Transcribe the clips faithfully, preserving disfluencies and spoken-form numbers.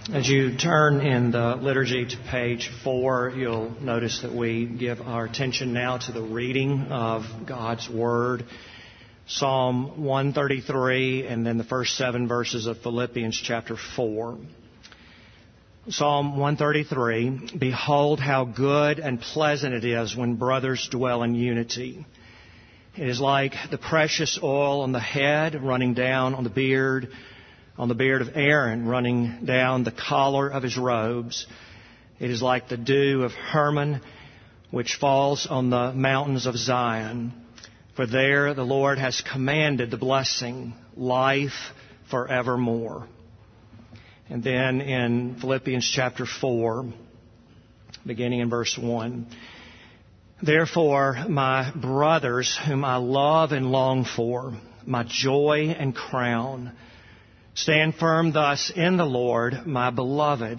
As you turn in the liturgy to page four, you'll notice that we give our attention now to the reading of God's Word. Psalm one thirty-three and then the first seven verses of Philippians chapter four. Psalm one thirty-three, "Behold how good and pleasant it is when brothers dwell in unity. It is like the precious oil on the head running down on the beard, on the beard of Aaron running down the collar of his robes. It is like the dew of Hermon which falls on the mountains of Zion. For there the Lord has commanded the blessing, life forevermore." And then in Philippians chapter four, beginning in verse one, "Therefore, my brothers, whom I love and long for, my joy and crown, stand firm thus in the Lord, my beloved.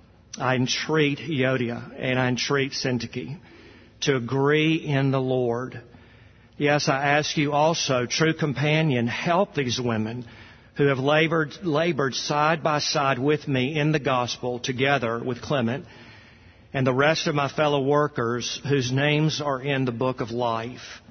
I entreat Euodia and I entreat Syntyche to agree in the Lord. Yes, I ask you also, true companion, help these women who have labored, labored side by side with me in the gospel, together with Clement and the rest of my fellow workers whose names are in the book of life.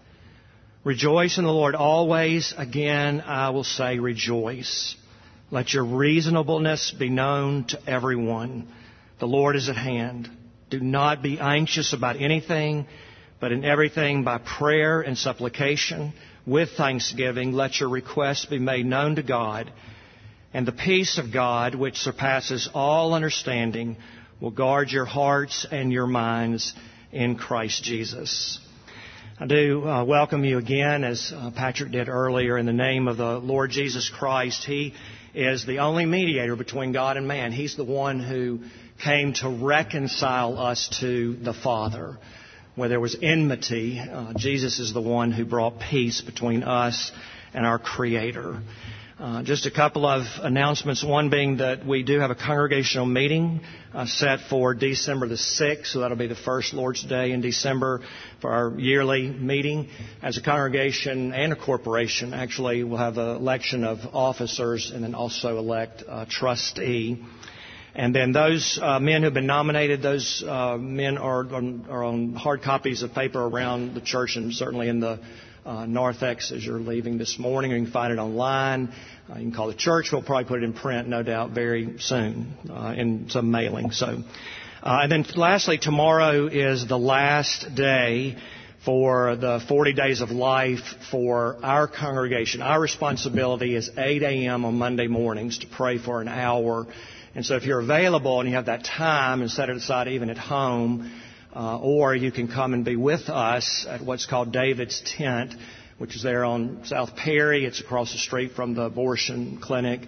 Rejoice in the Lord always. Again, I will say rejoice. Let your reasonableness be known to everyone. The Lord is at hand. Do not be anxious about anything, but in everything by prayer and supplication, with thanksgiving, let your requests be made known to God. And the peace of God, which surpasses all understanding, will guard your hearts and your minds in Christ Jesus." I do uh, welcome you again, as uh, Patrick did earlier, in the name of the Lord Jesus Christ. He is the only mediator between God and man. He's the one who came to reconcile us to the Father. Where there was enmity, uh, Jesus is the one who brought peace between us and our Creator. Uh, just a couple of announcements. One being that we do have a congregational meeting uh, set for December the sixth. So that'll be the first Lord's Day in December for our yearly meeting. As a congregation and a corporation, actually, we'll have an election of officers and then also elect a trustee. And then those uh, men who've been nominated, those uh, men are, are, are on hard copies of paper around the church and certainly in the uh, narthex as you're leaving this morning. Or you can find it online. Uh, you can call the church. We'll probably put it in print, no doubt, very soon uh, in some mailing. So, uh, and then lastly, tomorrow is the last day for the forty days of life for our congregation. Our responsibility is eight a.m. on Monday mornings to pray for an hour. And so if you're available and you have that time and set it aside even at home, uh, or you can come and be with us at what's called David's Tent, which is there on South Perry. It's across the street from the abortion clinic.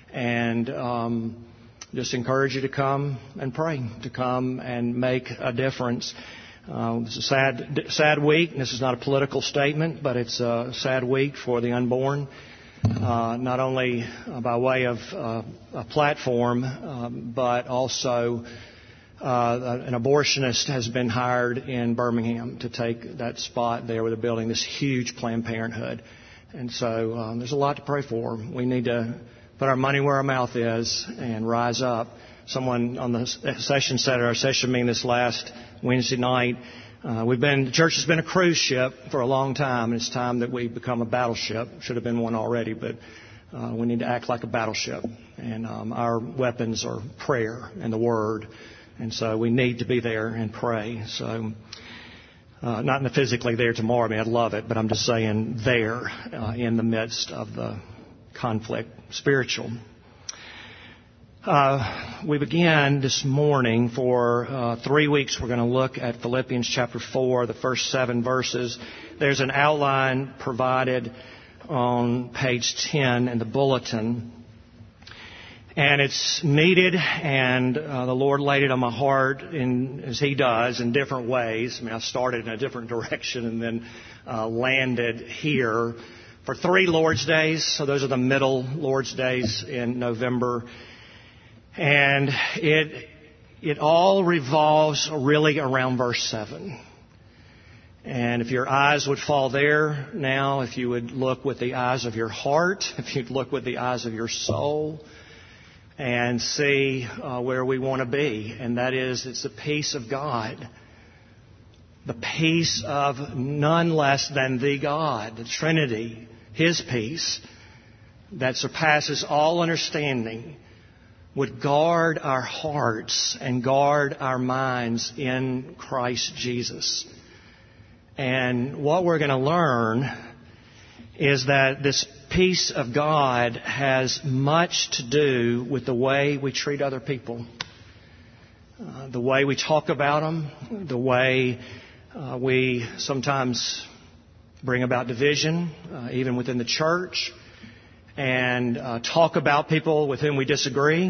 And um, just encourage you to come and pray, to come and make a difference. Uh, it's a sad, sad week. This is not a political statement, but it's a sad week for the unborn. Uh, not only uh, by way of uh, a platform, um, but also uh, an abortionist has been hired in Birmingham to take that spot there where they're building this huge Planned Parenthood. And so um, there's a lot to pray for. We need to put our money where our mouth is and rise up. Someone on the session said at our session meeting this last Wednesday night, Uh, we've been, the church has been a cruise ship for a long time, and it's time that we become a battleship. Should have been one already, but uh, we need to act like a battleship. And um, our weapons are prayer and the Word. And so we need to be there and pray. So uh, not physically there tomorrow. I mean, I'd love it, but I'm just saying there uh, in the midst of the conflict, spiritual. Uh, we begin this morning for uh, three weeks. We're going to look at Philippians chapter four, the first seven verses. There's an outline provided on page ten in the bulletin. And it's needed, and uh, the Lord laid it on my heart, in, as He does, in different ways. I mean, I started in a different direction and then uh, landed here for three Lord's Days. So those are the middle Lord's Days in November. And it it all revolves really around verse seven. And if your eyes would fall there now, if you would look with the eyes of your heart, if you'd look with the eyes of your soul, and see uh, where we want to be. And that is, it's the peace of God. The peace of none less than the God, the Trinity, His peace that surpasses all understanding would guard our hearts and guard our minds in Christ Jesus. And what we're going to learn is that this peace of God has much to do with the way we treat other people, uh, the way we talk about them, the way uh, we sometimes bring about division, uh, even within the church, and uh, talk about people with whom we disagree.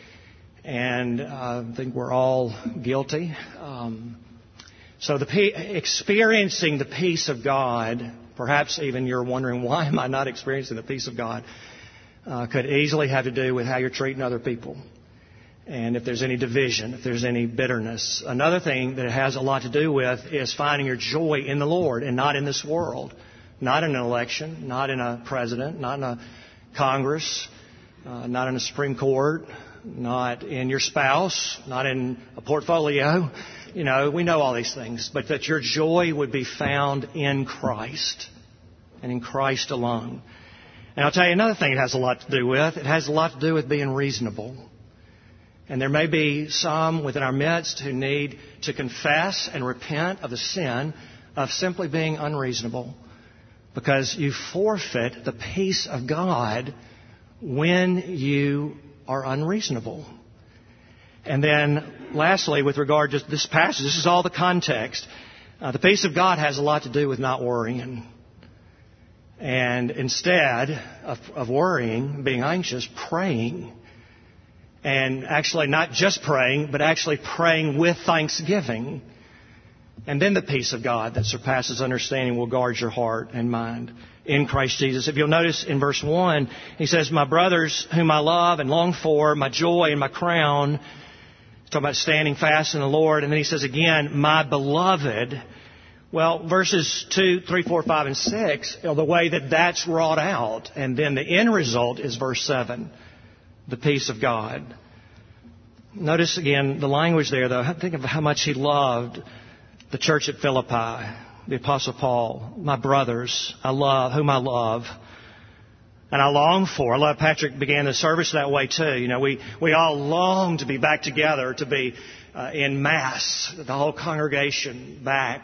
And uh, I think we're all guilty. Um, so the pe- experiencing the peace of God, perhaps even you're wondering, why am I not experiencing the peace of God, uh, could easily have to do with how you're treating other people. And if there's any division, if there's any bitterness. Another thing that it has a lot to do with is finding your joy in the Lord and not in this world. Not in an election, not in a president, not in a Congress, uh, not in a Supreme Court, not in your spouse, not in a portfolio. You know, we know all these things. But that your joy would be found in Christ and in Christ alone. And I'll tell you another thing it has a lot to do with. It has a lot to do with being reasonable. And there may be some within our midst who need to confess and repent of the sin of simply being unreasonable, because you forfeit the peace of God when you are unreasonable. And then lastly, with regard to this passage, this is all the context. Uh, the peace of God has a lot to do with not worrying. And instead of, of worrying, being anxious, praying. And actually not just praying, but actually praying with thanksgiving. And then the peace of God that surpasses understanding will guard your heart and mind in Christ Jesus. If you'll notice in verse one, he says, my brothers whom I love and long for, my joy and my crown. He's talking about standing fast in the Lord. And then he says again, my beloved. Well, verses two, three, four, five, and six are the way that that's wrought out. And then the end result is verse seven. The peace of God. Notice again the language there, though. Think of how much he loved the church at Philippi, the Apostle Paul. My brothers, I love, whom I love, and I long for. I love Patrick began the service that way too. You know, we, we all long to be back together, to be uh, in Mass, the whole congregation back.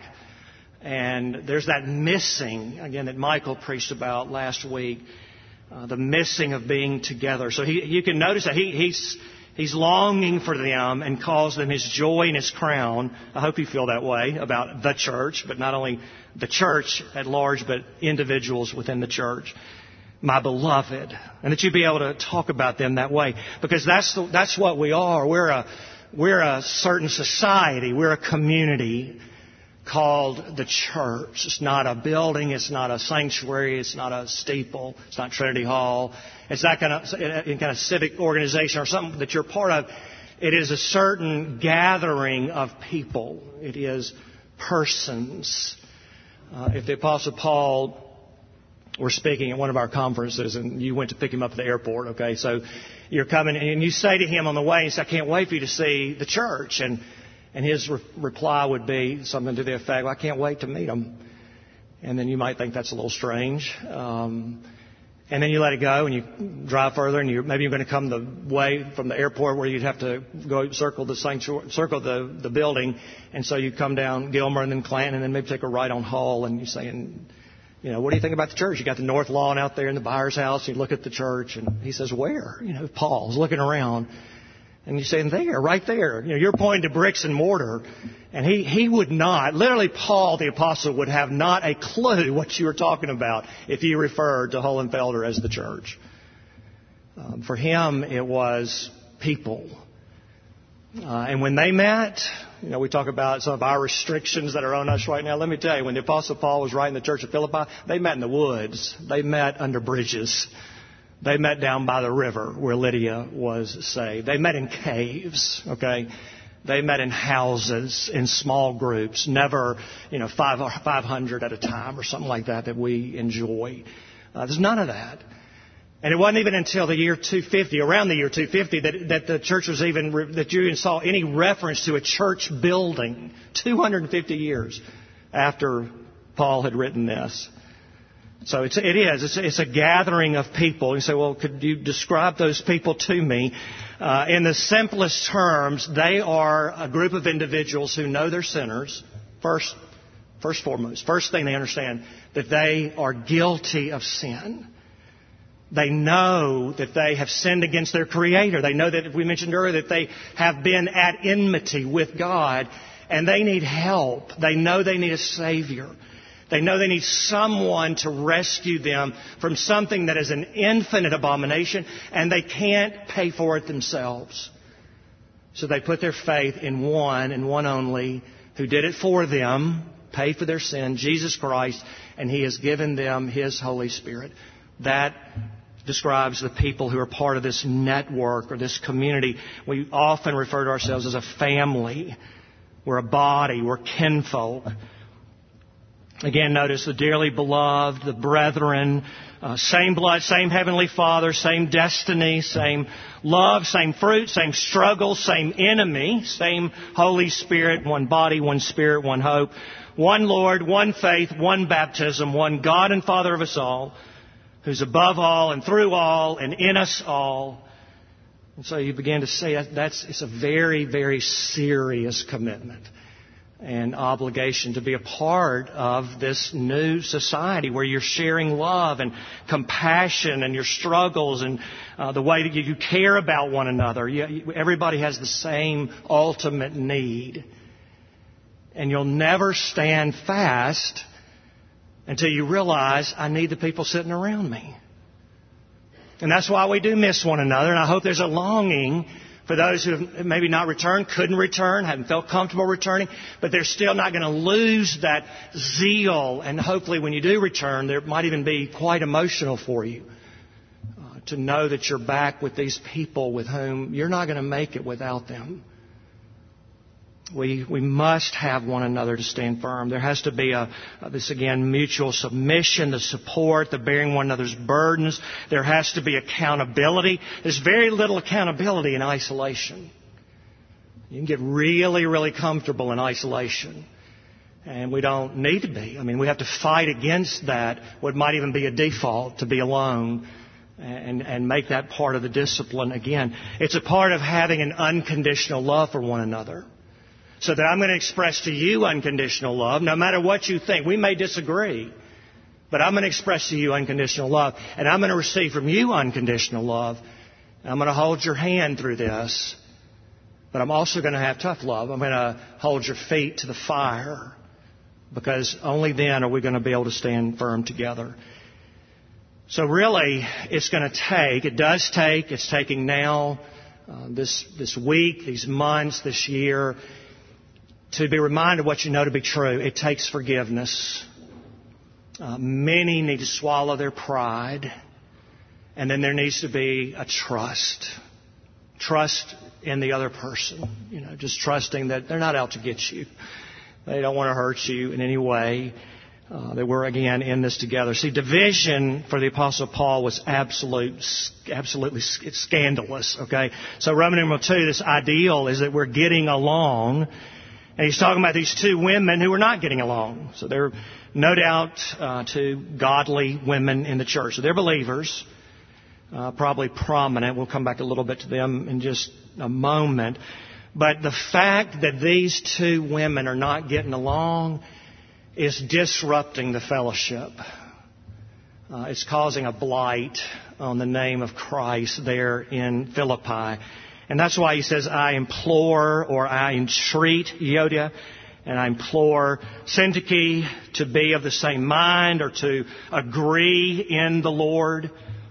And there's that missing, again, that Michael preached about last week. Uh, the missing of being together. So he, you can notice that he, he's he's longing for them and calls them his joy and his crown. I hope you feel that way about the church, but not only the church at large, but individuals within the church. My beloved, and that you be able to talk about them that way, because that's the, that's what we are. We're a we're a certain society. We're a community called the church. It's not a building. It's not a sanctuary. It's not a steeple. It's not Trinity Hall. It's not kind of any kind of civic organization or something that you're part of. It is a certain gathering of people. It is persons. Uh, if the Apostle Paul were speaking at one of our conferences and you went to pick him up at the airport, okay, so you're coming and you say to him on the way, he says, I can't wait for you to see the church. And And his re- reply would be something to the effect, well, I can't wait to meet them. And then you might think that's a little strange. Um, and then you let it go and you drive further, and you maybe you're going to come the way from the airport where you'd have to go circle the sanctuary, circle the, the building. And so you come down Gilmer and then Clanton and then maybe take a right on Hall, and you're saying, you know, what do you think about the church? You got the north lawn out there in the buyer's house. You look at the church, and he says, where? You know, Paul's looking around. And you're saying, there, right there. You know, you're pointing to bricks and mortar. And he, he would not, literally Paul the Apostle would have not a clue what you were talking about if you referred to Hohenfelder as the church. Um, for him, it was people. Uh, and when they met, you know, we talk about some of our restrictions that are on us right now. Let me tell you, when the Apostle Paul was writing the church of Philippi, they met in the woods. They met under bridges. They met down by the river where Lydia was saved. They met in caves, okay? They met in houses, in small groups, never, you know, five, 500 at a time or something like that that we enjoy. Uh, there's none of that. And it wasn't even until the year two fifty, around the year two fifty, that, that the church was even, that you even saw any reference to a church building. two hundred fifty years after Paul had written this. So it's, it is. It's, it's a gathering of people. You say, well, could you describe those people to me? Uh, in the simplest terms, they are a group of individuals who know they're sinners. First, first foremost, first thing they understand, that they are guilty of sin. They know that they have sinned against their Creator. They know that, we mentioned earlier, that they have been at enmity with God, and they need help. They know they need a Savior. They know they need someone to rescue them from something that is an infinite abomination, and they can't pay for it themselves. So they put their faith in one and one only who did it for them, paid for their sin, Jesus Christ, and He has given them His Holy Spirit. That describes the people who are part of this network or this community. We often refer to ourselves as a family. We're a body. We're kinfolk. Again, notice the dearly beloved, the brethren, uh, same blood, same heavenly Father, same destiny, same love, same fruit, same struggle, same enemy, same Holy Spirit, one body, one Spirit, one hope, one Lord, one faith, one baptism, one God and Father of us all, who's above all and through all and in us all. And so you begin to see that that's it's a very, very serious commitment and obligation to be a part of this new society where you're sharing love and compassion and your struggles and uh, the way that you, you care about one another. You, everybody has the same ultimate need. And you'll never stand fast until you realize, I need the people sitting around me. And that's why we do miss one another. And I hope there's a longing for those who have maybe not returned, couldn't return, haven't felt comfortable returning, but they're still not going to lose that zeal. And hopefully when you do return, there might even be quite emotional for you uh, to know that you're back with these people with whom you're not going to make it without them. We we must have one another to stand firm. There has to be a, this again, mutual submission, the support, the bearing one another's burdens. There has to be accountability. There's very little accountability in isolation. You can get really, really comfortable in isolation. And we don't need to be. I mean, we have to fight against that, what might even be a default, to be alone. And, and make that part of the discipline again. It's a part of having an unconditional love for one another. So that I'm going to express to you unconditional love, no matter what you think. We may disagree, but I'm going to express to you unconditional love. And I'm going to receive from you unconditional love. I'm going to hold your hand through this. But I'm also going to have tough love. I'm going to hold your feet to the fire. Because only then are we going to be able to stand firm together. So really, it's going to take, it does take, it's taking now, uh, this, this week, these months, this year, to be reminded of what you know to be true. It takes forgiveness. Uh, many need to swallow their pride. And then there needs to be a trust. Trust in the other person. You know, just trusting that they're not out to get you. They don't want to hurt you in any way. Uh, that we're, again, in this together. See, division for the Apostle Paul was absolute, absolutely scandalous, okay? So Roman numeral two, this ideal is that we're getting along. And he's talking about these two women who are not getting along. So they're no doubt uh, two godly women in the church. So they're believers, uh, probably prominent. We'll come back a little bit to them in just a moment. But the fact that these two women are not getting along is disrupting the fellowship. Uh, it's causing a blight on the name of Christ there in Philippi. And that's why he says, I implore or I entreat Euodia and I implore Syntyche to be of the same mind or to agree in the Lord.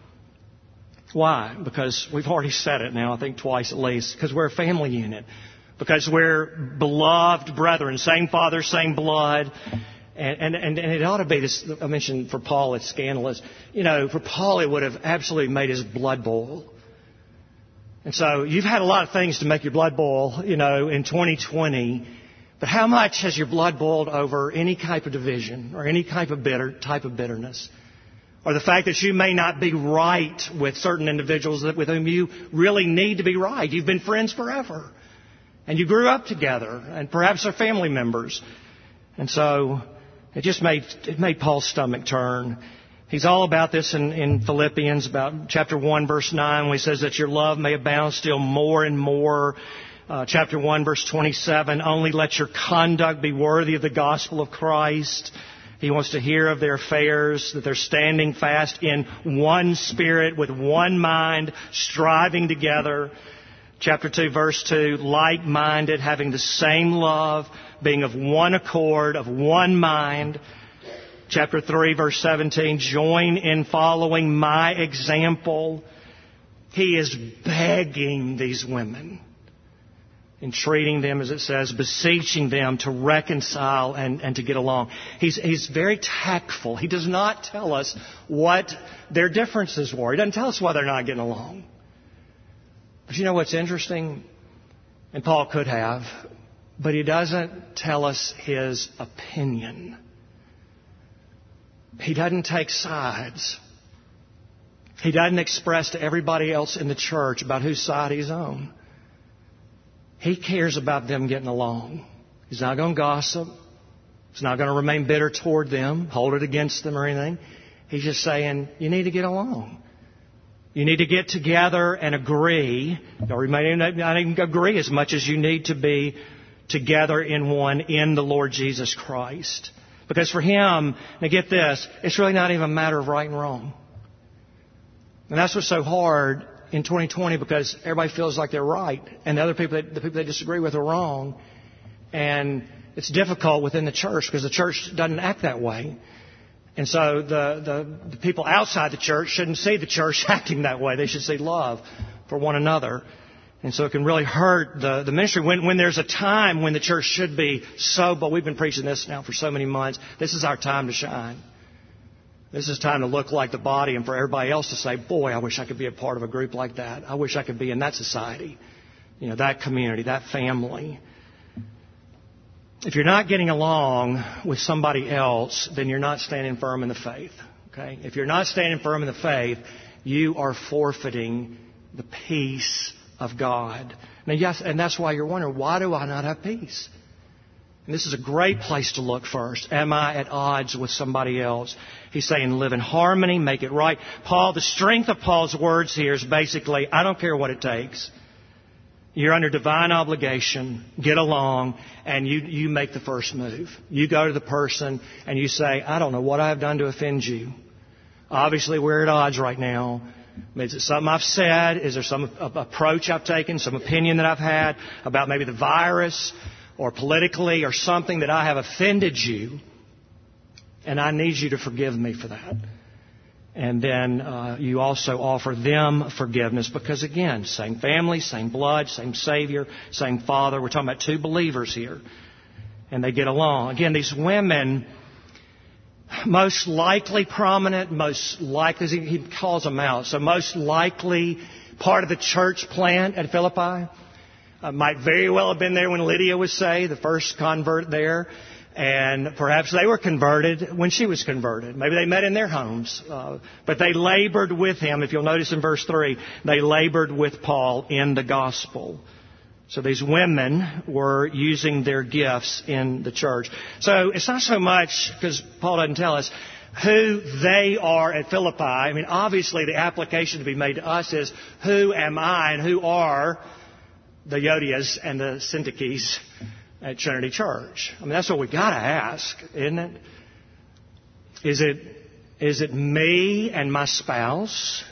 Why? Because we've already said it now, I think twice at least, because we're a family unit. Because we're beloved brethren, same father, same blood. And, and, and it ought to be this, I mentioned for Paul it's scandalous. You know, for Paul it would have absolutely made his blood boil. And so you've had a lot of things to make your blood boil, you know, in twenty twenty. But how much has your blood boiled over any type of division or any type of bitter type of bitterness? or the fact that you may not be right with certain individuals that with whom you really need to be right. You've been friends forever, and you grew up together, and perhaps are family members. And so it just made it made Paul's stomach turn. He's all about this in, in Philippians, about chapter one, verse nine, when he says that your love may abound still more and more. Uh, chapter one, verse twenty-seven, only let your conduct be worthy of the gospel of Christ. He wants to hear of their affairs, that they're standing fast in one spirit, with one mind, striving together. Chapter two, verse two, like-minded, having the same love, being of one accord, of one mind. Chapter three, verse seventeen, join in following my example. He is begging these women, entreating them, as it says, beseeching them to reconcile and, and to get along. He's, he's very tactful. He does not tell us what their differences were. He doesn't tell us why they're not getting along. But you know what's interesting? And Paul could have, but he doesn't tell us his opinion. He doesn't take sides. He doesn't express to everybody else in the church about whose side he's on. He cares about them getting along. He's not going to gossip. He's not going to remain bitter toward them, hold it against them or anything. He's just saying, you need to get along. You need to get together and agree, or you may not even agree as much as you need to be together in one in the Lord Jesus Christ. Because for him, now get this, it's really not even a matter of right and wrong. And that's what's so hard in twenty twenty, because everybody feels like they're right, and the other people, that, the people they disagree with, are wrong. And it's difficult within the church because the church doesn't act that way. And so the, the, the people outside the church shouldn't see the church acting that way. They should see love for one another. And so it can really hurt the, the ministry when, when there's a time when the church should be so, but we've been preaching this now for so many months. This is our time to shine. This is time to look like the body, and for everybody else to say, boy, I wish I could be a part of a group like that. I wish I could be in that society, you know, that community, that family. If you're not getting along with somebody else, then you're not standing firm in the faith. Okay? If you're not standing firm in the faith, you are forfeiting the peace of God. Now, yes, and that's why you're wondering, why do I not have peace? And this is a great place to look first. Am I at odds with somebody else? He's saying live in harmony, make it right. Paul, the strength of Paul's words here is basically, I don't care what it takes. You're under divine obligation. Get along, and you, you make the first move. You go to the person and you say, I don't know what I've done to offend you. Obviously, we're at odds right now. Is it something I've said? Is there some approach I've taken, some opinion that I've had about maybe the virus or politically or something that I have offended you? And I need you to forgive me for that. And then uh, you also offer them forgiveness because, again, same family, same blood, same Savior, same Father. We're talking about two believers here. And they get along. Again, these women, most likely prominent, most likely, he calls them out, so most likely part of the church plant at Philippi. Uh, might very well have been there when Lydia was saved, the first convert there. And perhaps they were converted when she was converted. Maybe they met in their homes. Uh, but they labored with him. If you'll notice in verse three, they labored with Paul in the gospel. So these women were using their gifts in the church. So it's not so much, because Paul doesn't tell us, who they are at Philippi. I mean, obviously the application to be made to us is, who am I and who are the Yodias and the Syntyches at Trinity Church? I mean, that's what we got to ask, isn't it? Is it is it me and my spouse?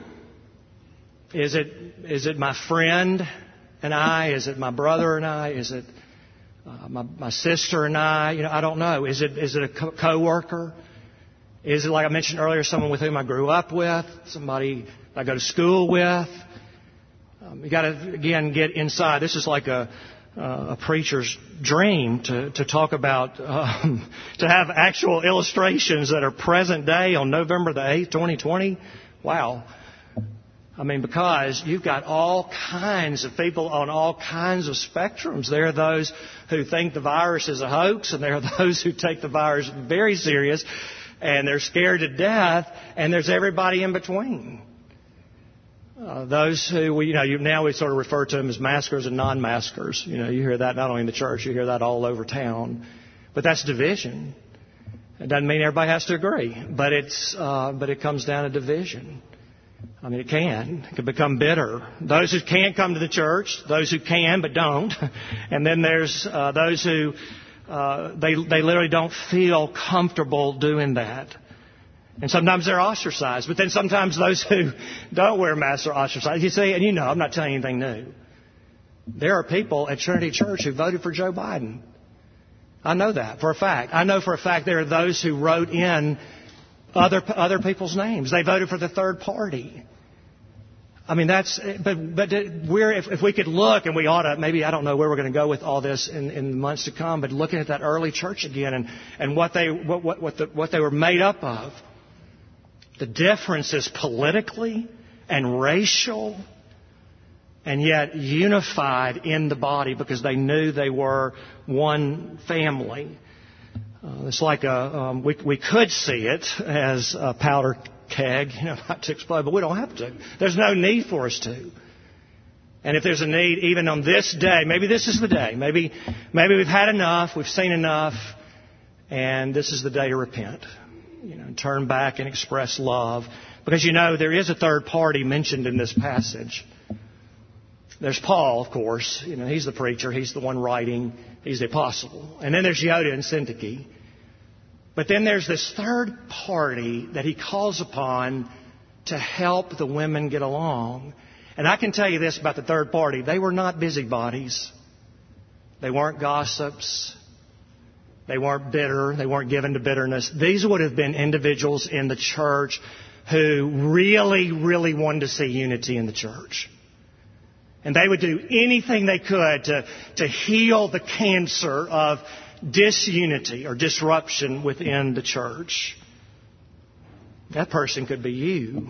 Is it is it my friend and I? Is it my brother and I? Is it uh, my my sister and I? You know, I don't know. Is it is it a co- coworker? Is it, like I mentioned earlier, someone with whom I grew up with, somebody I go to school with? Um, you got to again get inside. This is like a Uh, a preacher's dream to, to talk about, um, to have actual illustrations that are present day on November the eighth, twenty twenty. Wow. I mean, because you've got all kinds of people on all kinds of spectrums. There are those who think the virus is a hoax, and there are those who take the virus very serious. and they're scared to death, and there's everybody in between. Uh, those who, we, you know, you, now we sort of refer to them as maskers and non-maskers. You know, you hear that not only in the church, you hear that all over town. But that's division. It doesn't mean everybody has to agree, but it's, uh, but it comes down to division. I mean, it can. It can become bitter. Those who can't come to the church, those who can but don't, and then there's uh, those who uh, they they literally don't feel comfortable doing that. And sometimes they're ostracized. But then sometimes those who don't wear masks are ostracized. You see, and you know, I'm not telling you anything new. There are people at Trinity Church who voted for Joe Biden. I know that for a fact. I know for a fact there are those who wrote in other other people's names. They voted for the third party. I mean, that's, but, but we're, if, if we could look, and we ought to, maybe I don't know where we're going to go with all this in, in the months to come, but looking at that early church again and, and what they, what, what, what, the, what they were made up of. The differences politically and racial, and yet unified in the body because they knew they were one family. Uh, it's like a, um, we, we could see it as a powder keg, you know, not to explode, but we don't have to. There's no need for us to. And if there's a need, even on this day, maybe this is the day. Maybe, maybe we've had enough, we've seen enough, and this is the day to repent. You know, turn back and express love. Because, you know, there is a third party mentioned in this passage. There's Paul, of course. You know, he's the preacher. He's the one writing. He's the apostle. And then there's Euodia and Syntyche. But then there's this third party that he calls upon to help the women get along. And I can tell you this about the third party. They were not busybodies. They weren't gossips. They weren't bitter. They weren't given to bitterness. These would have been individuals in the church who really, really wanted to see unity in the church. And they would do anything they could to, to heal the cancer of disunity or disruption within the church. That person could be you.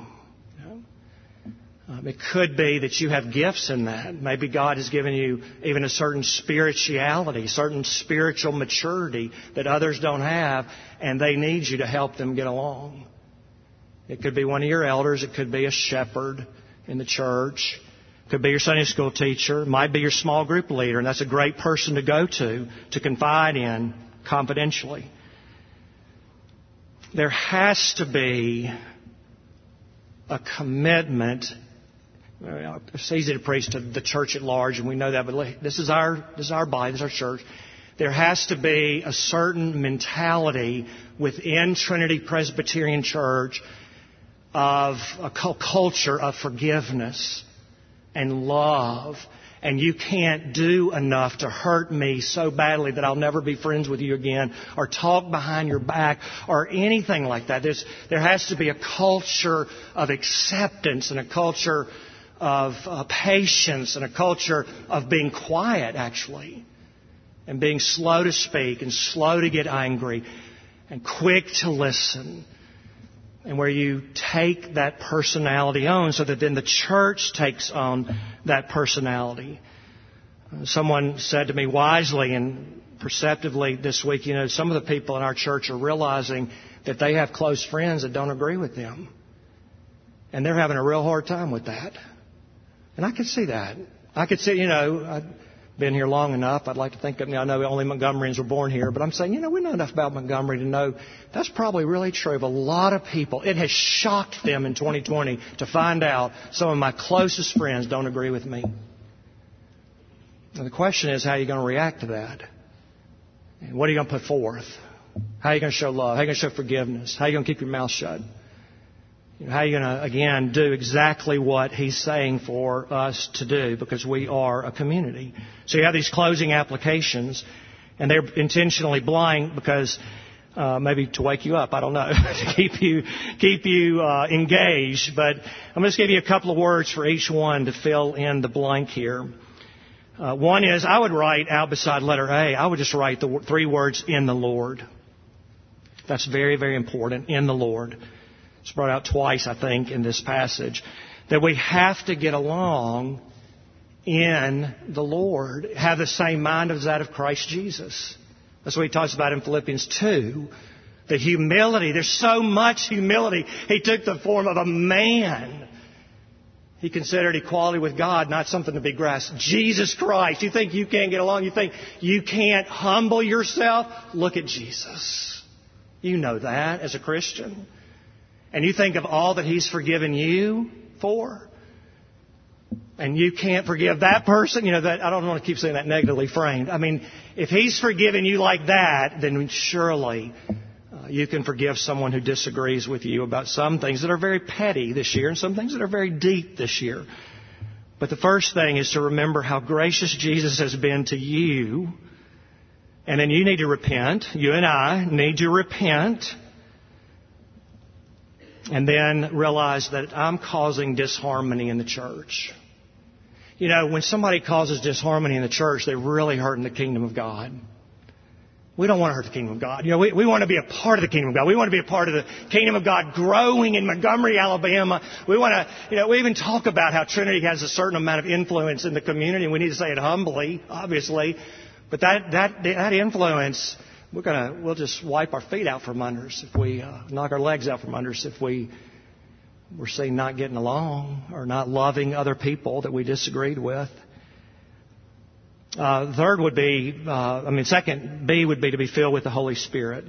Um, it could be that you have gifts in that. Maybe God has given you even a certain spirituality, certain spiritual maturity that others don't have, and they need you to help them get along. It could be one of your elders. It could be a shepherd in the church. It could be your Sunday school teacher. It might be your small group leader, and that's a great person to go to, to confide in confidentially. There has to be a commitment. It's easy to preach to the church at large, and we know that, but this is our this is our body, this is our church. There has to be a certain mentality within Trinity Presbyterian Church of a culture of forgiveness and love. And you can't do enough to hurt me so badly that I'll never be friends with you again, or talk behind your back, or anything like that. There's, there has to be a culture of acceptance and a culture of uh, patience and a culture of being quiet, actually, and being slow to speak and slow to get angry and quick to listen. And where you take that personality on so that then the church takes on that personality. Someone said to me wisely and perceptively this week, you know, some of the people in our church are realizing that they have close friends that don't agree with them. And they're having a real hard time with that. And I could see that. I could see, you know, I've been here long enough. I'd like to think of, I know only Montgomeryans were born here, but I'm saying, you know, we know enough about Montgomery to know that's probably really true of a lot of people. It has shocked them in twenty twenty to find out some of my closest friends don't agree with me. And the question is, how are you going to react to that? And what are you going to put forth? How are you going to show love? How are you going to show forgiveness? How are you going to keep your mouth shut? How are you going to, again, do exactly what he's saying for us to do, because we are a community. So you have these closing applications, and they're intentionally blank because uh, maybe to wake you up, I don't know, to keep you keep you uh, engaged. But I'm going to give you a couple of words for each one to fill in the blank here. Uh, one is, I would write out beside letter A, I would just write the three words, in the Lord. That's very, very important, in the Lord. It's brought out twice, I think, in this passage, that we have to get along in the Lord, have the same mind as that of Christ Jesus. That's what he talks about in Philippians two. The humility. There's so much humility. He took the form of a man. He considered equality with God not something to be grasped. Jesus Christ. You think you can't get along? You think you can't humble yourself? Look at Jesus. You know that as a Christian. And you think of all that He's forgiven you for. And you can't forgive that person. You know, that I don't want to keep saying that negatively framed. I mean, if He's forgiven you like that, then surely uh, you can forgive someone who disagrees with you about some things that are very petty this year and some things that are very deep this year. But the first thing is to remember how gracious Jesus has been to you. And then you need to repent. You and I need to repent. And then realize that I'm causing disharmony in the church. You know, when somebody causes disharmony in the church, they're really hurting the kingdom of God. We don't want to hurt the kingdom of God. You know, we, we want to be a part of the kingdom of God. We want to be a part of the kingdom of God growing in Montgomery, Alabama. We want to, you know, we even talk about how Trinity has a certain amount of influence in the community. We need to say it humbly, obviously. But that, that, that influence, we're going to, we'll just wipe our feet out from under us if we uh, knock our legs out from under us if we we're seen not getting along or not loving other people that we disagreed with. Uh, third would be, uh, I mean, second, B would be to be filled with the Holy Spirit.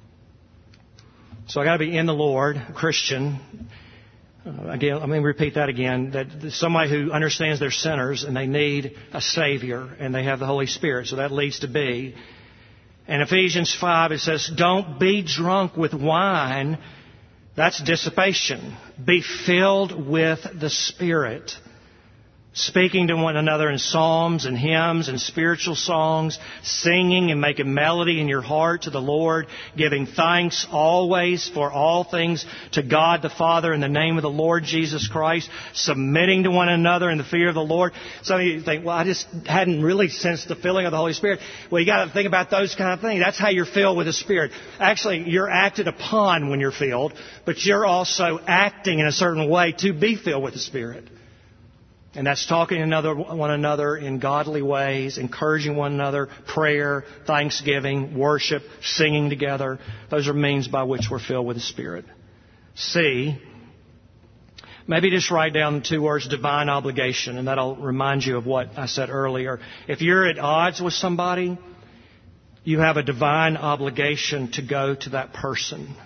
So I got to be in the Lord, a Christian. Uh, again, let me repeat that again, that somebody who understands they're sinners and they need a Savior and they have the Holy Spirit. So that leads to B. In Ephesians five, it says, don't be drunk with wine. That's dissipation. Be filled with the Spirit. Speaking to one another in psalms and hymns and spiritual songs, singing and making melody in your heart to the Lord, giving thanks always for all things to God the Father in the name of the Lord Jesus Christ, submitting to one another in the fear of the Lord. Some of you think, well, I just hadn't really sensed the filling of the Holy Spirit. Well, you got to think about those kind of things. That's how you're filled with the Spirit. Actually, you're acted upon when you're filled, but you're also acting in a certain way to be filled with the Spirit. And that's talking to another, one another in godly ways, encouraging one another, prayer, thanksgiving, worship, singing together. Those are means by which we're filled with the Spirit. C, maybe just write down the two words, divine obligation, and that'll remind you of what I said earlier. If you're at odds with somebody, you have a divine obligation to go to that person.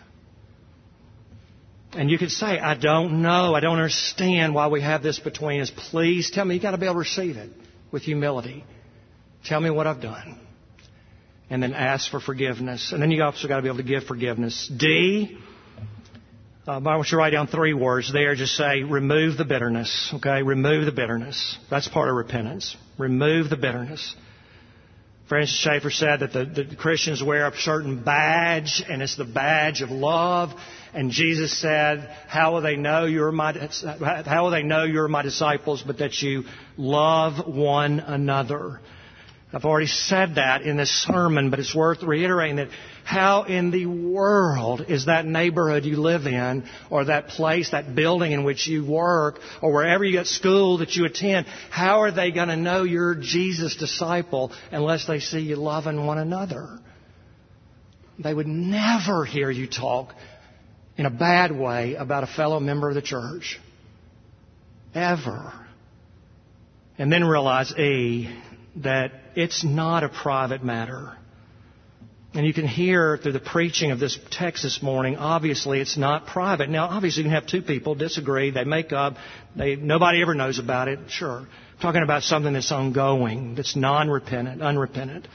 And you could say, I don't know, I don't understand why we have this between us. Please tell me. You've got to be able to receive it with humility. Tell me what I've done. And then ask for forgiveness. And then you also got to be able to give forgiveness. D, uh, I want you to write down three words there. Just say, remove the bitterness. Okay, remove the bitterness. That's part of repentance. Remove the bitterness. Francis Schaeffer said that the, the Christians wear a certain badge, and it's the badge of love. And Jesus said, "How will they know you're my how will they know you're my disciples, but that you love one another?" I've already said that in this sermon, but it's worth reiterating that how in the world is that neighborhood you live in, or that place, that building in which you work, or wherever you at school that you attend, how are they going to know you're Jesus' disciple unless they see you loving one another? They would never hear you talk in a bad way about a fellow member of the church. Ever. And then realize, E, that it's not a private matter. And you can hear through the preaching of this text this morning, obviously it's not private. Now, obviously you can have two people disagree, they make up, they, nobody ever knows about it, sure. I'm talking about something that's ongoing, that's non-repentant, unrepentant.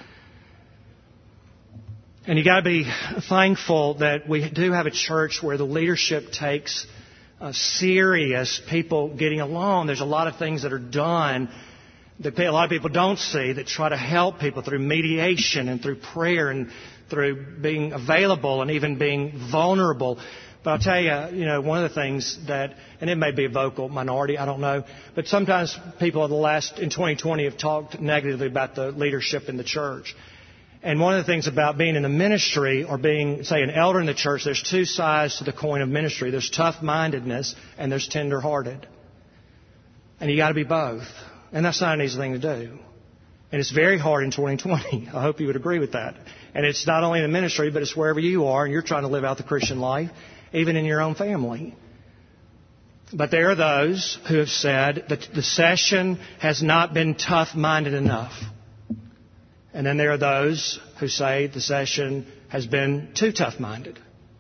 And you got to be thankful that we do have a church where the leadership takes uh, serious people getting along. There's a lot of things that are done that a lot of people don't see that try to help people through mediation and through prayer and through being available and even being vulnerable. But I'll tell you, you know, one of the things that, and it may be a vocal minority, I don't know, but sometimes people in the last, in twenty twenty have talked negatively about the leadership in the church. And one of the things about being in the ministry or being, say, an elder in the church, there's two sides to the coin of ministry. There's tough-mindedness and there's tender-hearted. And you got to be both. And that's not an easy thing to do. And it's very hard in twenty twenty. I hope you would agree with that. And it's not only in the ministry, but it's wherever you are and you're trying to live out the Christian life, even in your own family. But there are those who have said that the session has not been tough-minded enough. And then there are those who say the session has been too tough-minded.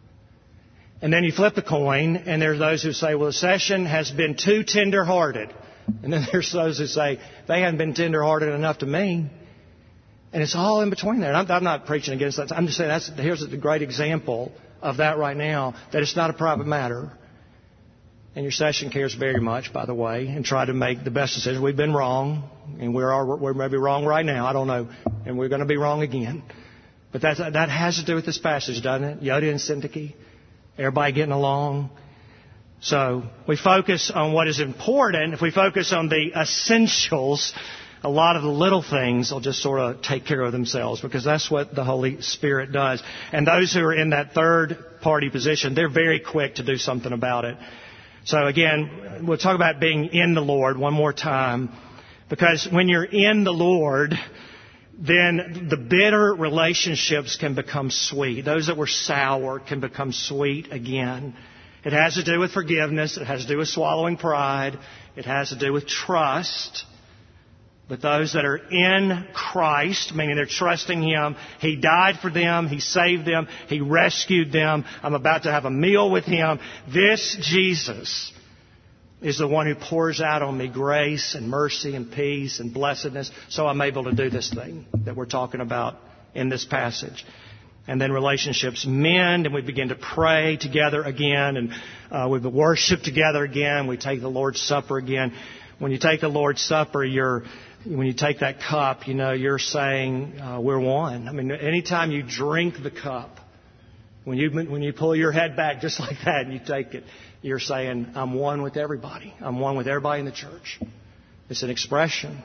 And then you flip the coin, and there are those who say, well, the session has been too tender-hearted. And then there's those who say, they haven't been tender-hearted enough to me. And it's all in between there. And I'm, I'm not preaching against that. I'm just saying that's here's a great example of that right now, that it's not a private matter. And your session cares very much, by the way, and try to make the best decision. We've been wrong, and we're all, we're maybe wrong right now. I don't know. And we're going to be wrong again. But that's, that has to do with this passage, doesn't it? Euodia and Syntyche. Everybody getting along. So we focus on what is important. If we focus on the essentials, a lot of the little things will just sort of take care of themselves, because that's what the Holy Spirit does. And those who are in that third party position, they're very quick to do something about it. So again, we'll talk about being in the Lord one more time, because when you're in the Lord, then the bitter relationships can become sweet. Those that were sour can become sweet again. It has to do with forgiveness. It has to do with swallowing pride. It has to do with trust. But those that are in Christ, meaning they're trusting Him, He died for them, He saved them, He rescued them, I'm about to have a meal with Him. This Jesus is the one who pours out on me grace and mercy and peace and blessedness, so I'm able to do this thing that we're talking about in this passage. And then relationships mend, and we begin to pray together again, and uh, we worship together again. We take the Lord's Supper again. When you take the Lord's Supper, you're when you take that cup, you know, you're saying uh, we're one. I mean, anytime you drink the cup, when you when you pull your head back just like that and you take it, you're saying, I'm one with everybody. I'm one with everybody in the church. It's an expression.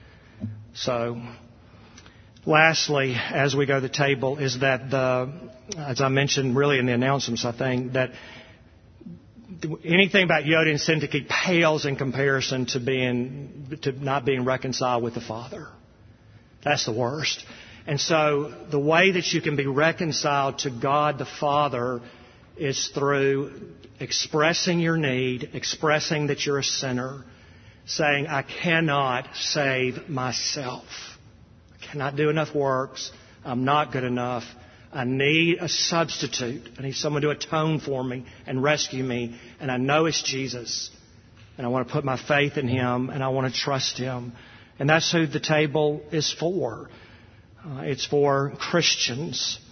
So, lastly, as we go to the table, is that the, as I mentioned really in the announcements, I think, that anything about Euodia and Syntyche pales in comparison to being to not being reconciled with the Father. That's the worst. And so the way that you can be reconciled to God the Father is through expressing your need, expressing that you're a sinner, saying, I cannot save myself. I cannot do enough works. I'm not good enough. I need a substitute. I need someone to atone for me and rescue me. And I know it's Jesus. And I want to put my faith in Him, and I want to trust Him. And that's who the table is for. Uh, it's for Christians.